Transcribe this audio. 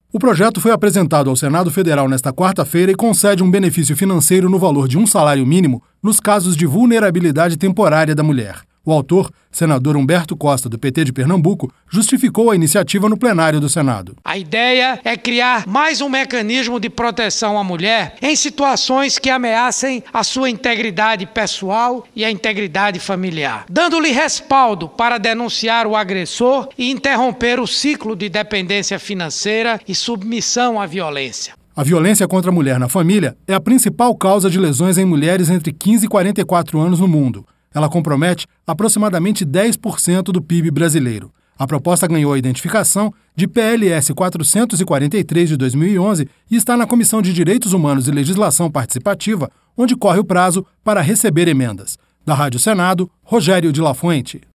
O projeto foi apresentado ao Senado Federal nesta quarta-feira e concede um benefício financeiro no valor de um salário mínimo nos casos de vulnerabilidade temporária da mulher. O autor, senador Humberto Costa, do PT de Pernambuco, justificou a iniciativa no plenário do Senado. A ideia é criar mais um mecanismo de proteção à mulher em situações que ameacem a sua integridade pessoal e a integridade familiar, dando-lhe respaldo para denunciar o agressor e interromper o ciclo de dependência financeira e submissão à violência. A violência contra a mulher na família é a principal causa de lesões em mulheres entre 15 e 44 anos no mundo. Ela compromete aproximadamente 10% do PIB brasileiro. A proposta ganhou a identificação de PLS 443 de 2011 e está na Comissão de Direitos Humanos e Legislação Participativa, onde corre o prazo para receber emendas. Da Rádio Senado, Rogério de La Fuente.